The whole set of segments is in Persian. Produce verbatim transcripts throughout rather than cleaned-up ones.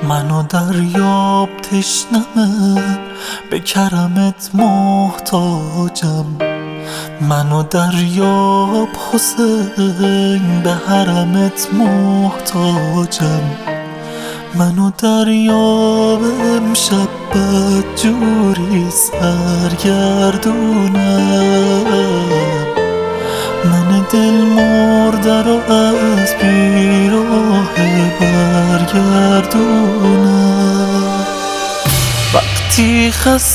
منو دریاب تشنمه، به کرمت محتاجم. منو دریاب حسین، به حرمت محتاجم. منو دریاب امشب بدجوری سرگردونم. من دل مرده رو از بیراه برگردونم. وقتی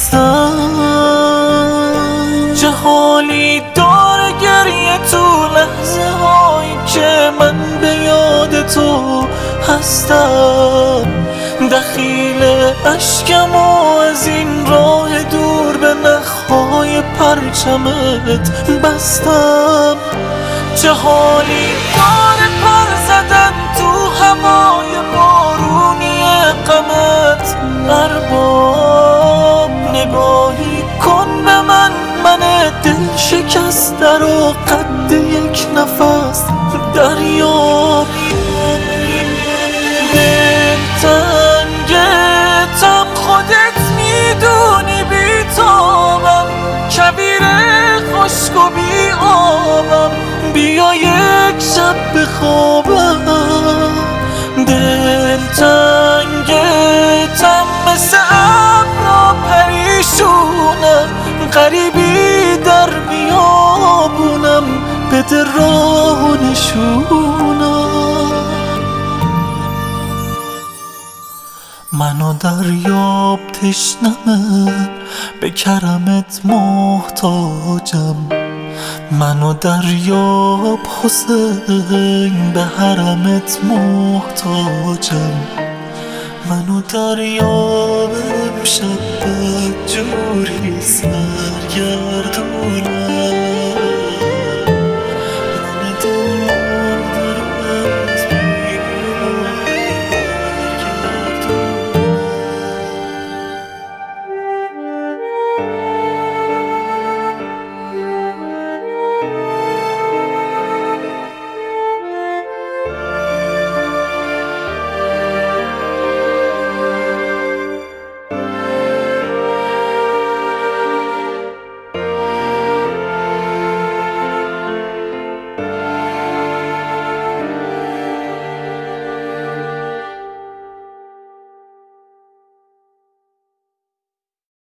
خستم چه حالی داره گریه تو لحظه هایی که من به یاد تو هستم. دخیل اشکم و از این راه دور به نخهای پرچمت بستم. چه حالی داره پر زدن تو هوای بارونی غمت. ارباب نگاهی کن به من، من دل شکسته رو قد یک نفس دریاب. دلتنگتم خودت میدونی بیتابم، کویر خشک و بی آبم. بیا یک شب بخوابم. دلتنگتم مثل ابرا پریشونم، غریبی در بیابونم، بده راه و نشونم. منو دریاب تشنمه، به کرمت محتاجم. منو دریاب حسین، به حرمت محتاجم. منو دریاب امشب